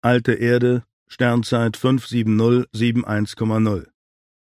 Alte Erde, Sternzeit 57071,0.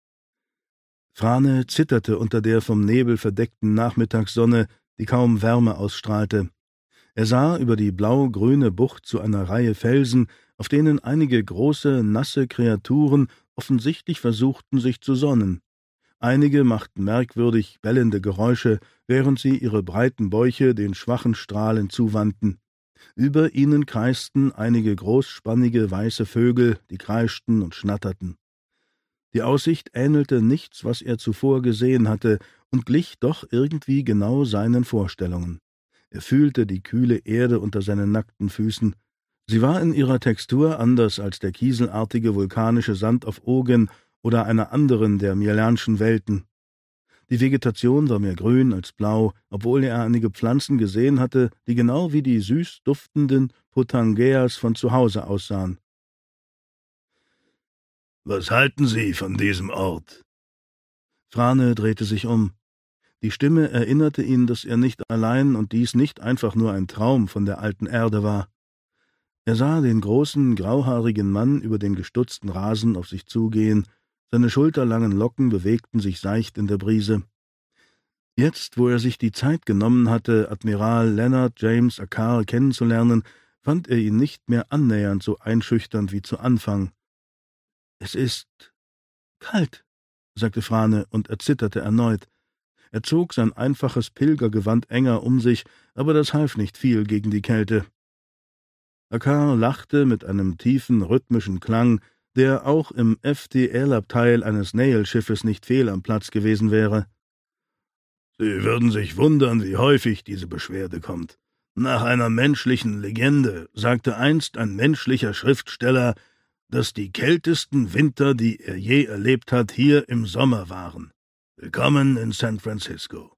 Frane zitterte unter der vom Nebel verdeckten Nachmittagssonne, die kaum Wärme ausstrahlte. Er sah über die blau-grüne Bucht zu einer Reihe Felsen, auf denen einige große, nasse Kreaturen offensichtlich versuchten, sich zu sonnen. Einige machten merkwürdig bellende Geräusche, während sie ihre breiten Bäuche den schwachen Strahlen zuwandten. Über ihnen kreisten einige großspannige weiße Vögel, die kreischten und schnatterten. Die Aussicht ähnelte nichts, was er zuvor gesehen hatte, und glich doch irgendwie genau seinen Vorstellungen. Er fühlte die kühle Erde unter seinen nackten Füßen. Sie war in ihrer Textur anders als der kieselartige vulkanische Sand auf Ogen oder einer anderen der Mielanschen Welten. Die Vegetation war mehr grün als blau, obwohl er einige Pflanzen gesehen hatte, die genau wie die süß duftenden Potangeas von zu Hause aussahen. »Was halten Sie von diesem Ort?« Frane drehte sich um. Die Stimme erinnerte ihn, dass er nicht allein und dies nicht einfach nur ein Traum von der alten Erde war. Er sah den großen, grauhaarigen Mann über den gestutzten Rasen auf sich zugehen, seine schulterlangen Locken bewegten sich seicht in der Brise. Jetzt, wo er sich die Zeit genommen hatte, Admiral Leonard James Akar kennenzulernen, fand er ihn nicht mehr annähernd so einschüchternd wie zu Anfang. »Es ist kalt«, sagte Frane und erzitterte erneut. Er zog sein einfaches Pilgergewand enger um sich, aber das half nicht viel gegen die Kälte. Akar lachte mit einem tiefen, rhythmischen Klang, der auch im FTL-Abteil eines Nail-Schiffes nicht fehl am Platz gewesen wäre. »Sie würden sich wundern, wie häufig diese Beschwerde kommt. Nach einer menschlichen Legende sagte einst ein menschlicher Schriftsteller, dass die kältesten Winter, die er je erlebt hat, hier im Sommer waren. Willkommen in San Francisco.«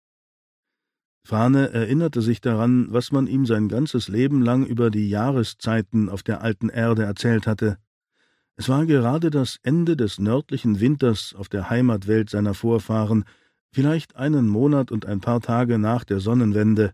Frane erinnerte sich daran, was man ihm sein ganzes Leben lang über die Jahreszeiten auf der alten Erde erzählt hatte. Es war gerade das Ende des nördlichen Winters auf der Heimatwelt seiner Vorfahren, vielleicht einen Monat und ein paar Tage nach der Sonnenwende.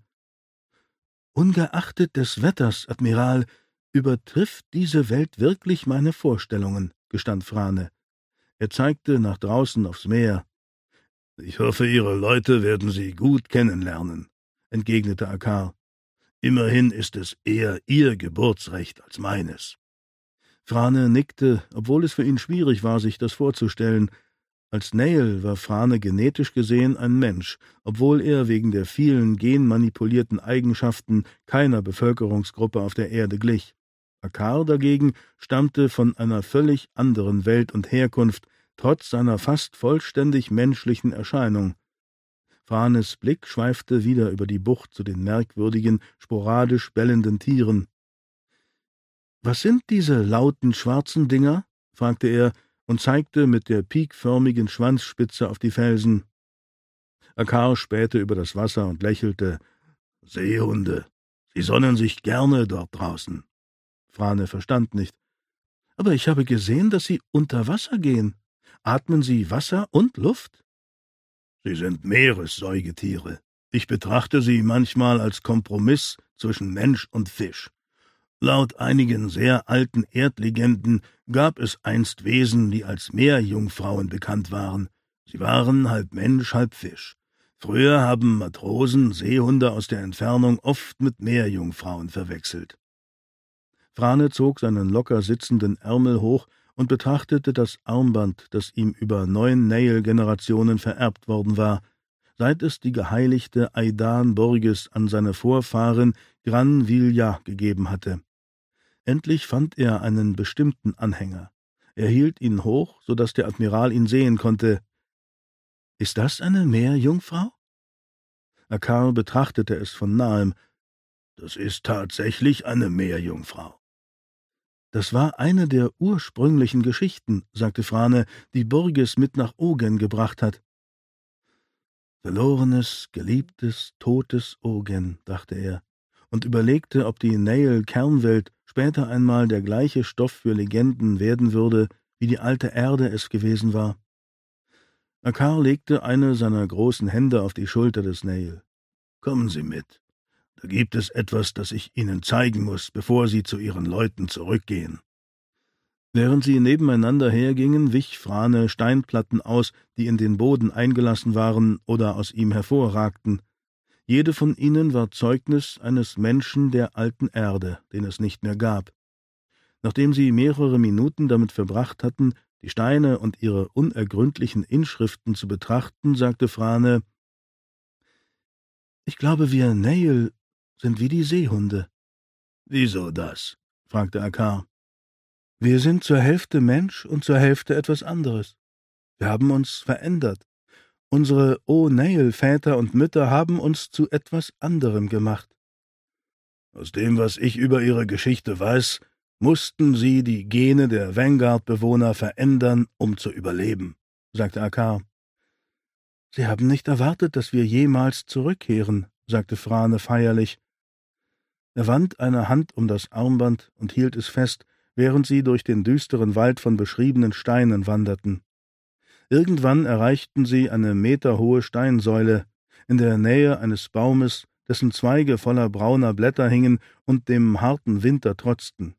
»Ungeachtet des Wetters, Admiral, übertrifft diese Welt wirklich meine Vorstellungen«, gestand Frane. Er zeigte nach draußen aufs Meer. »Ich hoffe, Ihre Leute werden Sie gut kennenlernen«, entgegnete Akar. »Immerhin ist es eher Ihr Geburtsrecht als meines.« Frane nickte, obwohl es für ihn schwierig war, sich das vorzustellen. Als Nail war Frane genetisch gesehen ein Mensch, obwohl er wegen der vielen genmanipulierten Eigenschaften keiner Bevölkerungsgruppe auf der Erde glich. Akar dagegen stammte von einer völlig anderen Welt und Herkunft, trotz seiner fast vollständig menschlichen Erscheinung. Franes Blick schweifte wieder über die Bucht zu den merkwürdigen, sporadisch bellenden Tieren. »Was sind diese lauten, schwarzen Dinger?« fragte er und zeigte mit der pikförmigen Schwanzspitze auf die Felsen. Akar spähte über das Wasser und lächelte. »Seehunde. Sie sonnen sich gerne dort draußen.« Frane verstand nicht. »Aber ich habe gesehen, dass sie unter Wasser gehen. Atmen sie Wasser und Luft?« »Sie sind Meeressäugetiere. Ich betrachte sie manchmal als Kompromiss zwischen Mensch und Fisch. Laut einigen sehr alten Erdlegenden gab es einst Wesen, die als Meerjungfrauen bekannt waren. Sie waren halb Mensch, halb Fisch. Früher haben Matrosen Seehunde aus der Entfernung oft mit Meerjungfrauen verwechselt.« Frane zog seinen locker sitzenden Ärmel hoch und betrachtete das Armband, das ihm über 9 Nail-Generationen vererbt worden war, seit es die geheiligte Aidan Borges an seine Vorfahren Gran Villa gegeben hatte. Endlich fand er einen bestimmten Anhänger. Er hielt ihn hoch, so dass der Admiral ihn sehen konnte. »Ist das eine Meerjungfrau?« Akar betrachtete es von nahem. »Das ist tatsächlich eine Meerjungfrau.« »Das war eine der ursprünglichen Geschichten«, sagte Frane, »die Borges mit nach Ogen gebracht hat.« »Verlorenes, geliebtes, totes Ogen«, dachte er, und überlegte, ob die Nail-Kernwelt später einmal der gleiche Stoff für Legenden werden würde, wie die alte Erde es gewesen war. Akar legte eine seiner großen Hände auf die Schulter des Nail. »Kommen Sie mit. Da gibt es etwas, das ich Ihnen zeigen muss, bevor Sie zu Ihren Leuten zurückgehen.« Während sie nebeneinander hergingen, wich Frane Steinplatten aus, die in den Boden eingelassen waren oder aus ihm hervorragten. Jede von ihnen war Zeugnis eines Menschen der alten Erde, den es nicht mehr gab. Nachdem sie mehrere Minuten damit verbracht hatten, die Steine und ihre unergründlichen Inschriften zu betrachten, sagte Frane: »Ich glaube, wir Nail sind wie die Seehunde.« »Wieso das?« fragte Akar. »Wir sind zur Hälfte Mensch und zur Hälfte etwas anderes. Wir haben uns verändert. Unsere O'Neill-Väter und Mütter haben uns zu etwas anderem gemacht.« »Aus dem, was ich über ihre Geschichte weiß, mussten sie die Gene der Vanguard-Bewohner verändern, um zu überleben«, sagte Akar. »Sie haben nicht erwartet, dass wir jemals zurückkehren«, sagte Frane feierlich. Er wand eine Hand um das Armband und hielt es fest, während sie durch den düsteren Wald von beschriebenen Steinen wanderten. Irgendwann erreichten sie eine meterhohe Steinsäule, in der Nähe eines Baumes, dessen Zweige voller brauner Blätter hingen und dem harten Winter trotzten.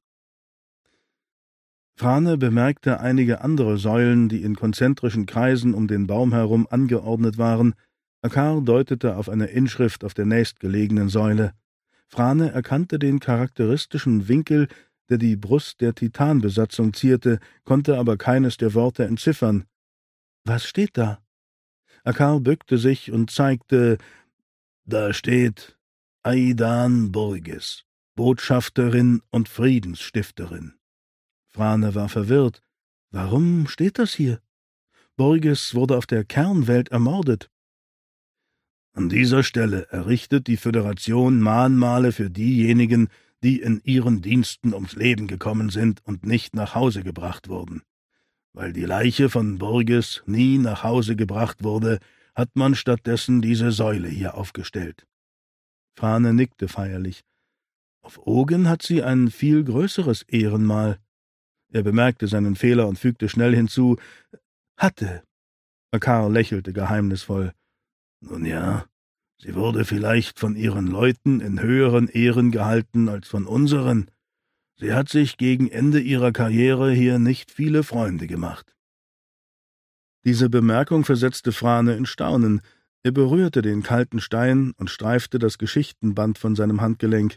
Frane bemerkte einige andere Säulen, die in konzentrischen Kreisen um den Baum herum angeordnet waren. Akar deutete auf eine Inschrift auf der nächstgelegenen Säule. Frane erkannte den charakteristischen Winkel, der die Brust der Titanbesatzung zierte, konnte aber keines der Worte entziffern. »Was steht da?« Akar bückte sich und zeigte: »Da steht Aidan Burgess, Botschafterin und Friedensstifterin.« Frane war verwirrt. »Warum steht das hier? Burgess wurde auf der Kernwelt ermordet.« »An dieser Stelle errichtet die Föderation Mahnmale für diejenigen, die in ihren Diensten ums Leben gekommen sind und nicht nach Hause gebracht wurden. Weil die Leiche von Burgess nie nach Hause gebracht wurde, hat man stattdessen diese Säule hier aufgestellt.« Frane nickte feierlich. »Auf Ogen hat sie ein viel größeres Ehrenmal.« Er bemerkte seinen Fehler und fügte schnell hinzu: »Hatte.« Akar lächelte geheimnisvoll. »Nun ja, sie wurde vielleicht von ihren Leuten in höheren Ehren gehalten als von unseren. Sie hat sich gegen Ende ihrer Karriere hier nicht viele Freunde gemacht.« Diese Bemerkung versetzte Frane in Staunen. Er berührte den kalten Stein und streifte das Geschichtenband von seinem Handgelenk.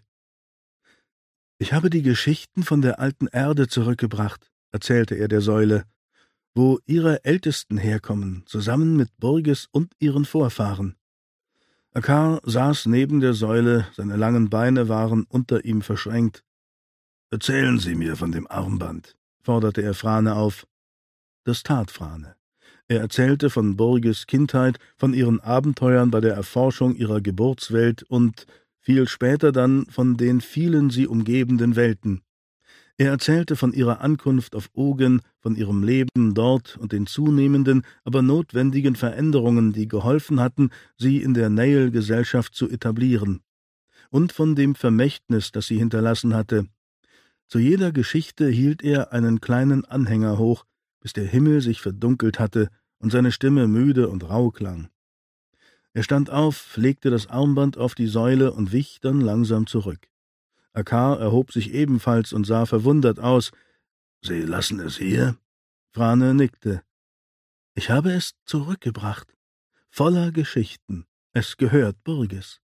»Ich habe die Geschichten von der alten Erde zurückgebracht«, erzählte er der Säule, »wo ihre Ältesten herkommen, zusammen mit Burgess und ihren Vorfahren.« Akar saß neben der Säule, seine langen Beine waren unter ihm verschränkt. »Erzählen Sie mir von dem Armband«, forderte er Frane auf. Das tat Frane. Er erzählte von Burgess' Kindheit, von ihren Abenteuern bei der Erforschung ihrer Geburtswelt und viel später dann von den vielen sie umgebenden Welten. Er erzählte von ihrer Ankunft auf Ogen, von ihrem Leben dort und den zunehmenden, aber notwendigen Veränderungen, die geholfen hatten, sie in der Nail-Gesellschaft zu etablieren, und von dem Vermächtnis, das sie hinterlassen hatte. Zu jeder Geschichte hielt er einen kleinen Anhänger hoch, bis der Himmel sich verdunkelt hatte und seine Stimme müde und rau klang. Er stand auf, legte das Armband auf die Säule und wich dann langsam zurück. Akar erhob sich ebenfalls und sah verwundert aus. »Sie lassen es hier?« Frane nickte. »Ich habe es zurückgebracht. Voller Geschichten. Es gehört Burgess.«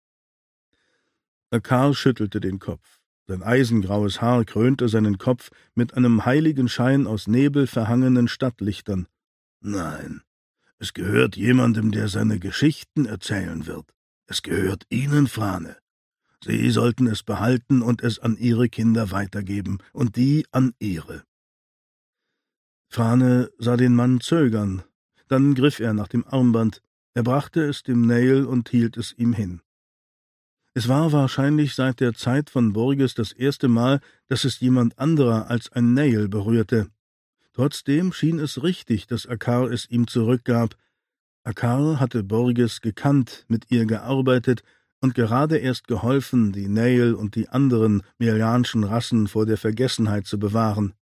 Akar schüttelte den Kopf. Sein eisengraues Haar krönte seinen Kopf mit einem heiligen Schein aus nebelverhangenen Stadtlichtern. »Nein, es gehört jemandem, der seine Geschichten erzählen wird. Es gehört Ihnen, Frane. Sie sollten es behalten und es an Ihre Kinder weitergeben, und die an Ihre.« Frane sah den Mann zögern. Dann griff er nach dem Armband. Er brachte es dem Nail und hielt es ihm hin. Es war wahrscheinlich seit der Zeit von Burgess das erste Mal, dass es jemand anderer als ein Nail berührte. Trotzdem schien es richtig, dass Akar es ihm zurückgab. Akar hatte Burgess gekannt, mit ihr gearbeitet und gerade erst geholfen, die Nail und die anderen merianschen Rassen vor der Vergessenheit zu bewahren.